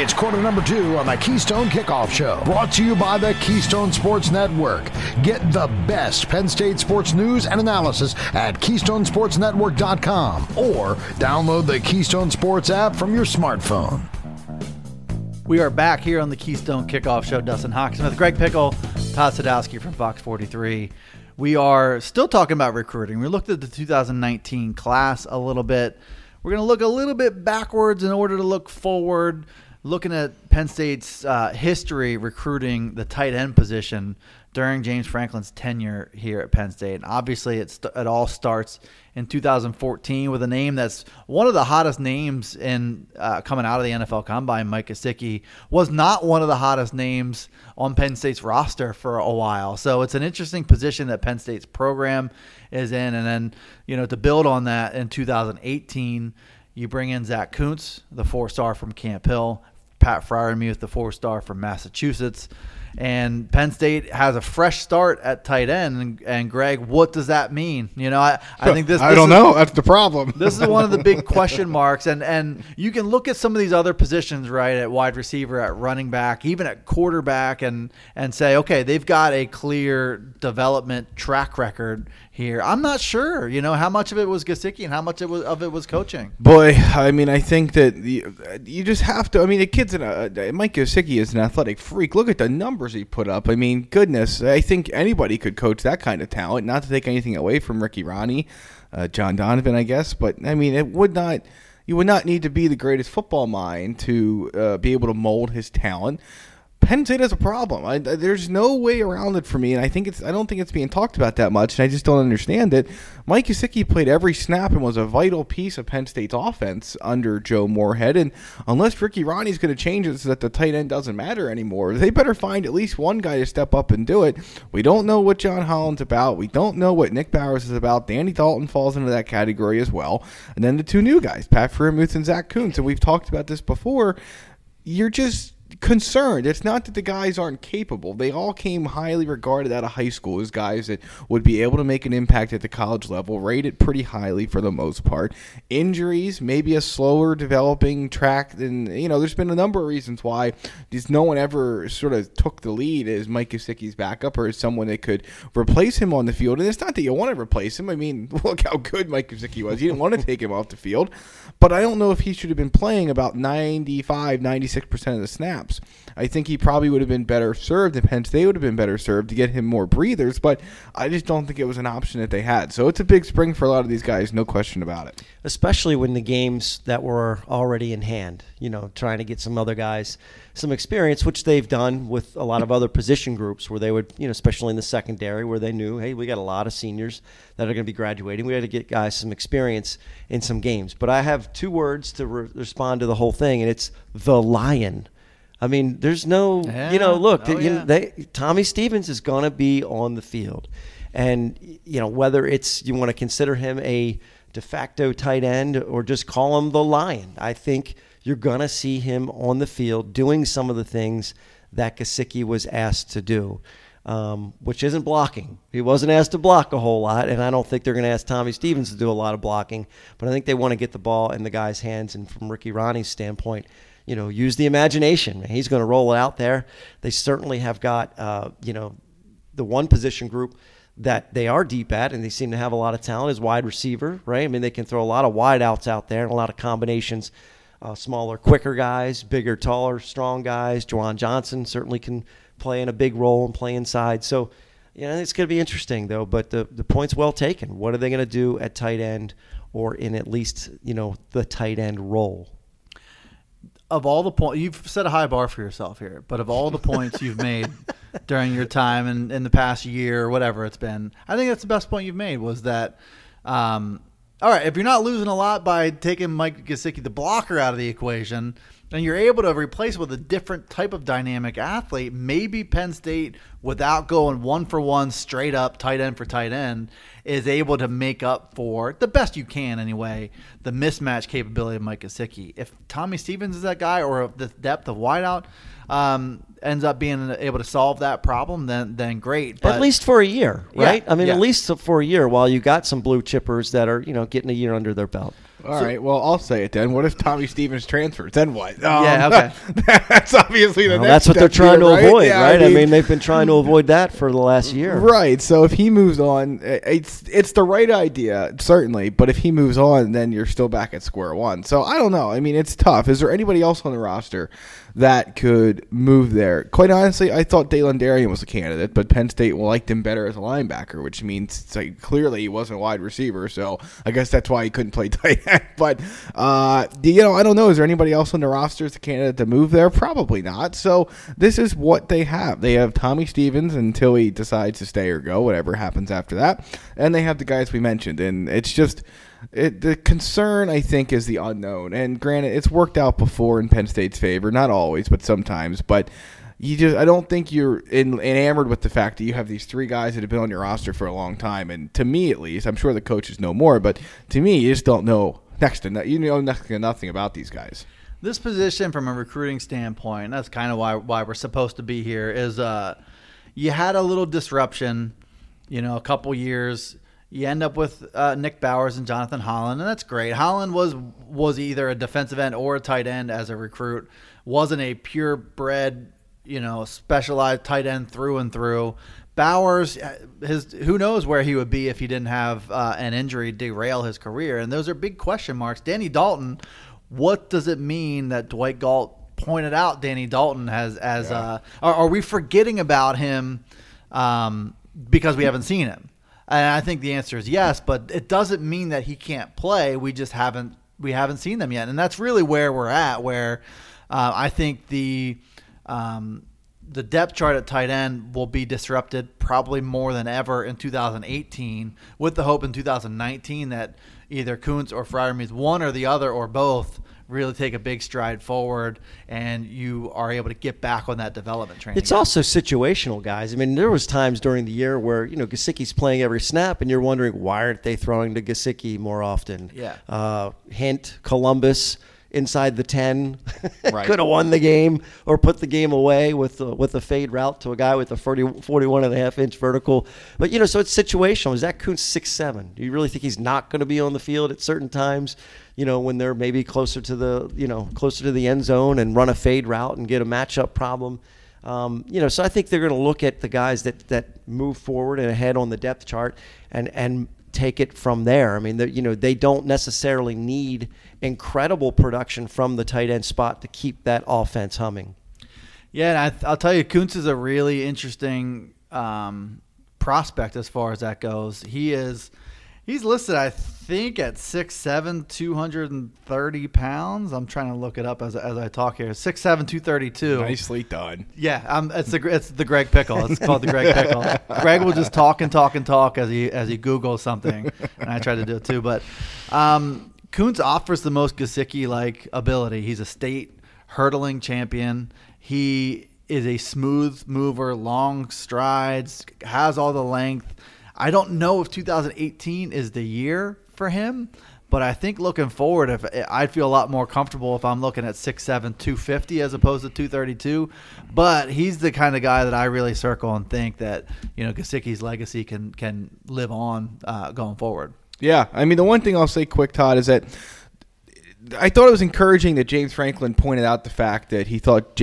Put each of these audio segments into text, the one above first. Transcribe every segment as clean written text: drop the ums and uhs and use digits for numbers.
It's quarter number 2 on the Keystone Kickoff Show, brought to you by the Keystone Sports Network. Get the best Penn State sports news and analysis at KeystoneSportsNetwork.com or download the Keystone Sports app from your smartphone. We are back here on the Keystone Kickoff Show. Dustin Hocksmith, Greg Pickle, Todd Sadowski from Fox 43. We are still talking about recruiting. We looked at the 2019 class a little bit. We're going to look a little bit backwards in order to look forward, looking at Penn State's history recruiting the tight end position during James Franklin's tenure here at Penn State. And obviously, it all starts in 2014 with a name that's one of the hottest names in coming out of the NFL Combine. Mike Gesicki was not one of the hottest names on Penn State's roster for a while. So it's an interesting position that Penn State's program is in. And then, to build on that, in 2018, you bring in Zach Kuntz, the 4-star from Camp Hill, Pat Freiermuth, the 4-star from Massachusetts. And Penn State has a fresh start at tight end. And Greg, what does that mean? I think this. I don't know. That's the problem. This is one of the big question marks. And you can look at some of these other positions, right, at wide receiver, at running back, even at quarterback, and say, okay, they've got a clear development track record here. I'm not sure, how much of it was Gesicki and how much of it was coaching. Boy, I think that you just have to. The kid's Mike Gesicki is an athletic freak. Look at the numbers he put up. Goodness, I think anybody could coach that kind of talent. Not to take anything away from Ricky Ronnie, John Donovan, I guess, but it would not. You would not need to be the greatest football mind to be able to mold his talent. Penn State has a problem. There's no way around it for me, and I don't think it's being talked about that much, and I just don't understand it. Mike Gesicki played every snap and was a vital piece of Penn State's offense under Joe Moorhead, and unless Ricky Ronnie's going to change it so that the tight end doesn't matter anymore, they better find at least one guy to step up and do it. We don't know what John Holland's about. We don't know what Nick Bowers is about. Danny Dalton falls into that category as well. And then the two new guys, Pat Freiermuth and Zach Kuntz, and we've talked about this before. You're just concerned. It's not that the guys aren't capable. They all came highly regarded out of high school as guys that would be able to make an impact at the college level, rated pretty highly for the most part. Injuries, maybe a slower developing track than, there's been a number of reasons why just no one ever sort of took the lead as Mike Gesicki's backup or as someone that could replace him on the field. And it's not that you want to replace him. Look how good Mike Gesicki was. You didn't want to take him off the field. But I don't know if he should have been playing about 95, 96% of the snaps. I think he probably would have been better served, and Penn State would have been better served to get him more breathers, but I just don't think it was an option that they had. So it's a big spring for a lot of these guys, no question about it. Especially when the games that were already in hand, trying to get some other guys some experience, which they've done with a lot of other position groups where they would, especially in the secondary where they knew, hey, we got a lot of seniors that are going to be graduating. We had to get guys some experience in some games. But I have two words to respond to the whole thing, and it's the Lion. There's no, look, Tommy Stevens is going to be on the field. And, whether it's you want to consider him a de facto tight end or just call him the Lion, I think you're going to see him on the field doing some of the things that Gesicki was asked to do, which isn't blocking. He wasn't asked to block a whole lot, and I don't think they're going to ask Tommy Stevens to do a lot of blocking. But I think they want to get the ball in the guy's hands, and from Ricky Ronnie's standpoint, use the imagination. He's going to roll it out there. They certainly have got, the one position group that they are deep at, and they seem to have a lot of talent, is wide receiver, right? They can throw a lot of wide outs out there and a lot of combinations. Smaller, quicker guys, bigger, taller, strong guys. Juwan Johnson certainly can play in a big role and play inside. So, it's going to be interesting, though. But the point's well taken. What are they going to do at tight end or in at least, the tight end role? Of all the points, you've set a high bar for yourself here, but of all the points you've made during your time in the past year or whatever it's been, I think that's the best point you've made was that, all right, if you're not losing a lot by taking Mike Gesicki, the blocker, out of the equation, and you're able to replace with a different type of dynamic athlete, maybe Penn State, without going one-for-one straight up tight end for tight end, is able to make up for, the best you can anyway, the mismatch capability of Mike Gesicki. If Tommy Stevens is that guy, or the depth of wideout ends up being able to solve that problem, then great. But, at least for a year, right? Yeah, at least for a year while you got some blue chippers that are, getting a year under their belt. All right. Well, I'll say it then. What if Tommy Stevens transfers? Then what? Yeah, okay. That's obviously the next that's what step they're trying here, to right? avoid, Yeah, right? I mean, they've been trying to avoid that for the last year. Right. So if he moves on, it's the right idea, certainly. But if he moves on, then you're still back at square one. So I don't know. I mean, it's tough. Is there anybody else on the roster that could move there? Quite honestly, I thought Dalen Darien was a candidate, but Penn State liked him better as a linebacker, which means clearly he wasn't a wide receiver. So I guess that's why he couldn't play tight end. But I don't know. Is there anybody else on the roster as a candidate to move there? Probably not. So this is what they have. They have Tommy Stevens until he decides to stay or go, whatever happens after that, and they have the guys we mentioned. And it's just. The concern, I think, is the unknown. And granted, it's worked out before in Penn State's favor. Not always, but sometimes. But I don't think you're enamored with the fact that you have these three guys that have been on your roster for a long time. And to me, at least, I'm sure the coaches know more, but to me, you just don't know next to nothing about these guys. This position, from a recruiting standpoint, that's kind of why we're supposed to be here, is you had a little disruption, a couple years. You end up with Nick Bowers and Jonathan Holland, and that's great. Holland was either a defensive end or a tight end as a recruit. Wasn't a purebred, specialized tight end through and through. Bowers, who knows where he would be if he didn't have an injury derail his career, and those are big question marks. Danny Dalton, what does it mean that Dwight Galt pointed out Danny Dalton are we forgetting about him because we haven't seen him? And I think the answer is yes, but it doesn't mean that he can't play. We just haven't seen them yet, and that's really where we're at. Where I think the depth chart at tight end will be disrupted probably more than ever in 2018, with the hope in 2019 that either Kuntz or Freiermuth, one or the other or both, really take a big stride forward, and you are able to get back on that development train. It's also situational, guys. I mean, there was times during the year where Gesicki's playing every snap, and you're wondering why aren't they throwing to Gesicki more often? Yeah. Hint, Columbus inside the 10 Right. could have won the game or put the game away with a fade route to a guy with a 41.5-inch vertical. But so it's situational. Zach Kuntz 6'7". Do you really think he's not going to be on the field at certain times? When they're maybe closer to the end zone and run a fade route and get a matchup problem. So I think they're going to look at the guys that move forward and ahead on the depth chart and take it from there. I mean, they don't necessarily need incredible production from the tight end spot to keep that offense humming. Yeah, and I'll tell you, Kuntz is a really interesting prospect as far as that goes. He's listed, I think, at 6'7", 230 pounds. I'm trying to look it up as I talk here. 6'7", 232. Nicely done. Yeah, it's the Greg Pickle. It's called the Greg Pickle. Greg will just talk and talk and talk as he Googles something, and I try to do it too. But Kuntz offers the most Gesicki-like ability. He's a state hurdling champion. He is a smooth mover, long strides, has all the length. I don't know if 2018 is the year for him, but I think looking forward, I'd feel a lot more comfortable if I'm looking at 6'7", 250 as opposed to 232. But he's the kind of guy that I really circle and think that Gesicki's legacy can live on going forward. Yeah, I mean, the one thing I'll say quick, Todd, is that I thought it was encouraging that James Franklin pointed out the fact that he thought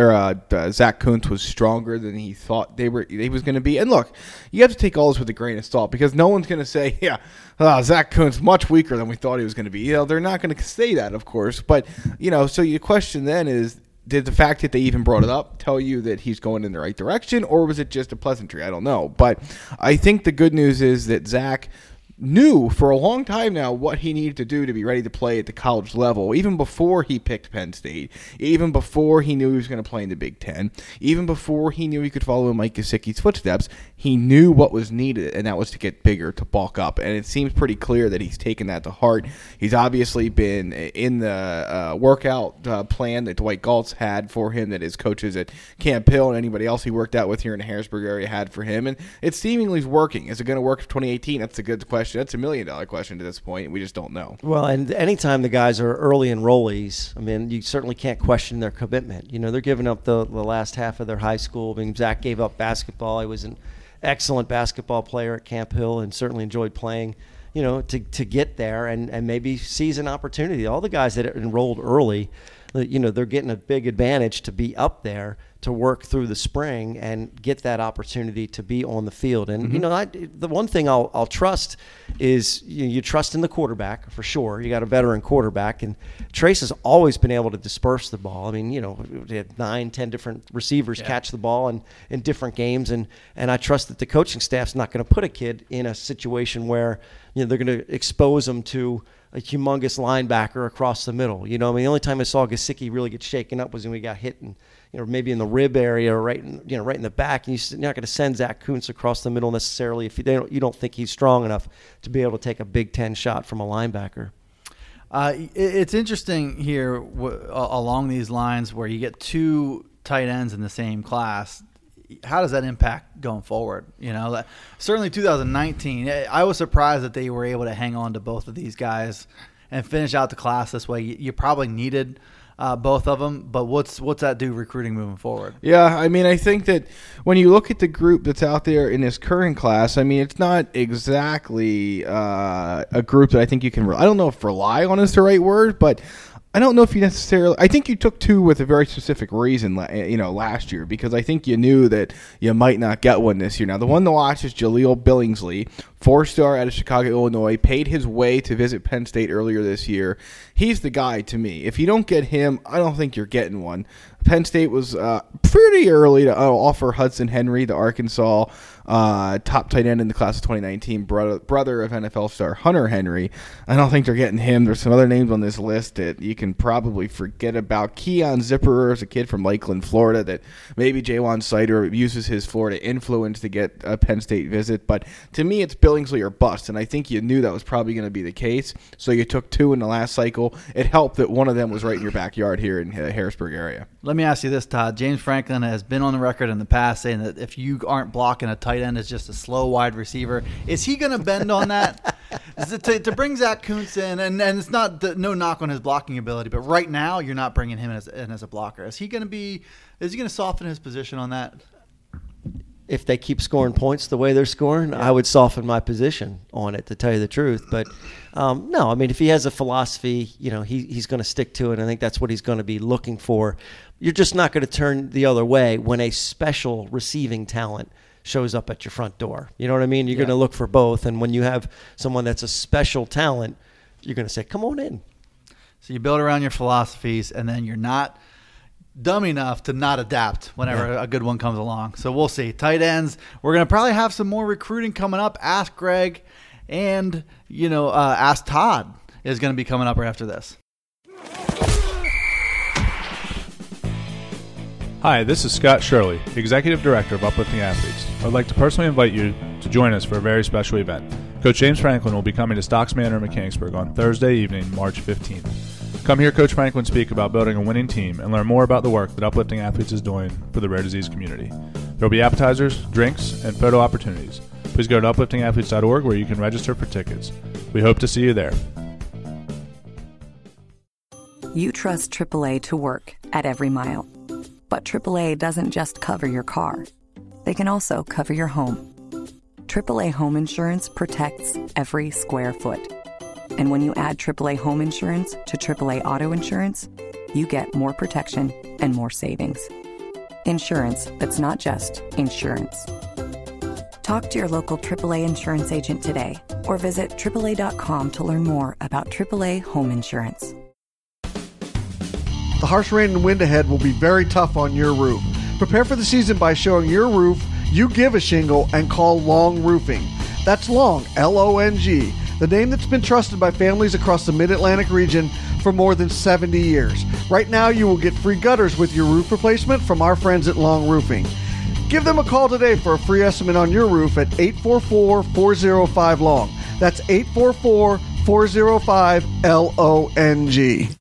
Zach Kuntz was stronger than he thought he was going to be. And look, you have to take all this with a grain of salt because no one's going to say, Zach Kuntz much weaker than we thought he was going to be. They're not going to say that, of course. But, so your question then is, did the fact that they even brought it up tell you that he's going in the right direction, or was it just a pleasantry? I don't know. But I think the good news is that Zach knew for a long time now what he needed to do to be ready to play at the college level, even before he picked Penn State, even before he knew he was going to play in the Big Ten, even before he knew he could follow in Mike Gesicki's footsteps. He knew what was needed, and that was to get bigger, to bulk up, and it seems pretty clear that he's taken that to heart. He's obviously been in the workout plan that Dwight Galtz had for him, that his coaches at Camp Hill and anybody else he worked out with here in the Harrisburg area had for him, and it seemingly is working. Is it going to work for 2018? That's a good question. That's $1 million question to this point. We just don't know. Well, and anytime the guys are early enrollees, I mean, you certainly can't question their commitment. They're giving up the last half of their high school. I mean, Zach gave up basketball. He was an excellent basketball player at Camp Hill and certainly enjoyed playing. to get there and maybe seize an opportunity. All the guys that are enrolled early, they're getting a big advantage to be up there to work through the spring and get that opportunity to be on the field. And, the one thing I'll trust is you trust in the quarterback for sure. You got a veteran quarterback, and Trace has always been able to disperse the ball. I mean, we had 9-10 different receivers catch the ball in different games. And I trust that the coaching staff's not going to put a kid in a situation where, they're going to expose them to a humongous linebacker across the middle. The only time I saw Gesicki really get shaken up was when we got hit in, maybe in the rib area or right in the back. And you're not going to send Zach Kuntz across the middle necessarily if you don't think he's strong enough to be able to take a Big Ten shot from a linebacker. It's interesting here along these lines where you get 2 tight ends in the same class. How does that impact going forward? Certainly 2019, I was surprised that they were able to hang on to both of these guys and finish out the class this way. You probably needed both of them, but what's that do recruiting moving forward? Yeah, I mean, I think that when you look at the group that's out there in this current class, I mean, it's not exactly a group that I think you can. I don't know if rely on is the right word, but I don't know if you necessarily – I think you took 2 with a very specific reason, last year, because I think you knew that you might not get one this year. Now, the one to watch is Jaleel Billingsley, 4-star out of Chicago, Illinois, paid his way to visit Penn State earlier this year. He's the guy to me. If you don't get him, I don't think you're getting one. Penn State was pretty early to offer Hudson Henry, the Arkansas top tight end in the class of 2019, brother of NFL star Hunter Henry. I don't think they're getting him. There's some other names on this list that you can probably forget about. Keon Zipperer is a kid from Lakeland, Florida, that maybe Jalen Sider uses his Florida influence to get a Penn State visit. But to me, it's Billingsley or bust, and I think you knew that was probably going to be the case. So you took 2 in the last cycle. It helped that one of them was right in your backyard here in the Harrisburg area. Let me ask you this, Todd. James Franklin has been on the record in the past saying that if you aren't blocking a tight end as just a slow wide receiver, is he going to bend on that? Is it to bring Zach Kuntz in, and it's not no knock on his blocking ability, but right now you're not bringing him in as a blocker. Is he going to soften his position on that? If they keep scoring points the way they're scoring, I would soften my position on it, to tell you the truth. But no, I mean, if he has a philosophy, he's going to stick to it. I think that's what he's going to be looking for. You're just not going to turn the other way when a special receiving talent shows up at your front door. You know what I mean? You're going to look for both. And when you have someone that's a special talent, you're going to say, come on in. So you build around your philosophies, and then you're not dumb enough to not adapt whenever a good one comes along. So we'll see. Tight ends, we're going to probably have some more recruiting coming up. Ask Greg and, Ask Todd is going to be coming up right after this. Hi, this is Scott Shirley, Executive Director of Uplifting Athletes. I would like to personally invite you to join us for a very special event. Coach James Franklin will be coming to Stocks Manor in Mechanicsburg on Thursday evening, March 15th. Come hear Coach Franklin speak about building a winning team and learn more about the work that Uplifting Athletes is doing for the rare disease community. There will be appetizers, drinks, and photo opportunities. Please go to upliftingathletes.org where you can register for tickets. We hope to see you there. You trust AAA to work at every mile. But AAA doesn't just cover your car. They can also cover your home. AAA Home Insurance protects every square foot. And when you add AAA Home Insurance to AAA Auto Insurance, you get more protection and more savings. Insurance that's not just insurance. Talk to your local AAA insurance agent today or visit AAA.com to learn more about AAA Home Insurance. The harsh rain and wind ahead will be very tough on your roof. Prepare for the season by showing your roof you give a shingle and call Long Roofing. That's Long, L-O-N-G, the name that's been trusted by families across the Mid-Atlantic region for more than 70 years. Right now, you will get free gutters with your roof replacement from our friends at Long Roofing. Give them a call today for a free estimate on your roof at 844-405-LONG. That's 844-405-LONG.